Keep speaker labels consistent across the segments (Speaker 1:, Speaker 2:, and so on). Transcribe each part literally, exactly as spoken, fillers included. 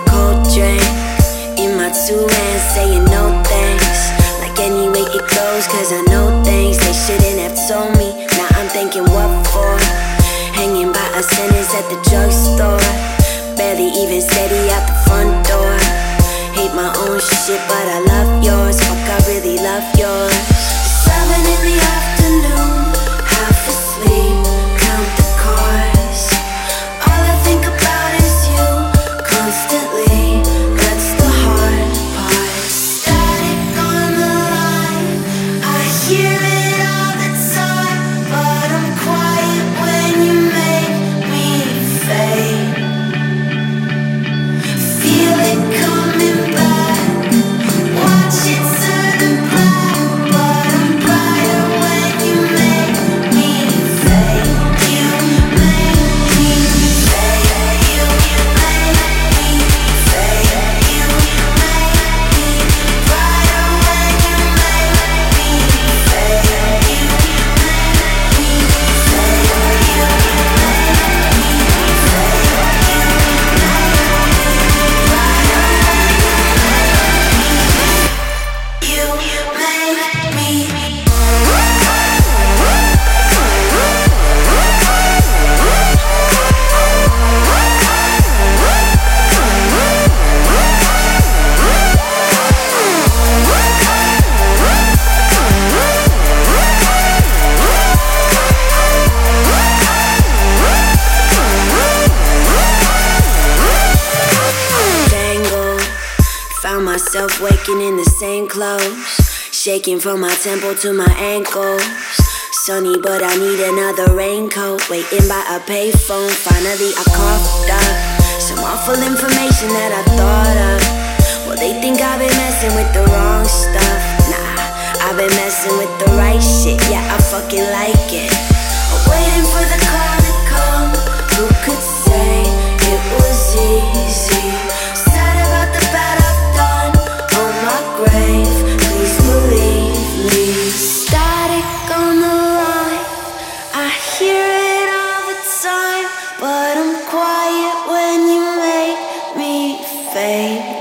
Speaker 1: cold drink in my two hands, saying no thanks. Like any way it goes, cause I know things they shouldn't have told me. Now I'm thinking what for? Hanging by a sentence at the drugstore, barely even steady out the front door. Hate my own shit, but I love yours. Fuck, I really love yours. Seven in the afternoon, half asleep, count the cars. All I think about is you, constantly. That's the hard part. Static on the line, I hear it all the time, but I'm quiet when you make me fade. Feel it coming back, watch it turn black, but I'm brighter when you make me fade. You make me fade. You make me fade. You make me brighter when you make me fade. You make me fade. You make me You make me tangled. Found myself waking in the same clothes, shaking from my temple to my ankles. Sunny, but I need another raincoat. Waiting by a payphone, finally I coughed up some awful information that I thought of. Well, they think I've been messing with the wrong stuff. Nah, I've been messing with the right shit. Yeah, I fucking like it. Waiting for the call to come. Who could say it was easy? Sad about the bad I've done on my grave. Please believe me. Static on the line, I hear it all the time, but I'm quiet when you make me fade.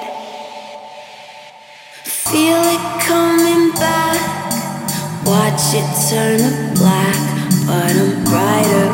Speaker 1: Feel it coming back, watch it turn to black, but I'm brighter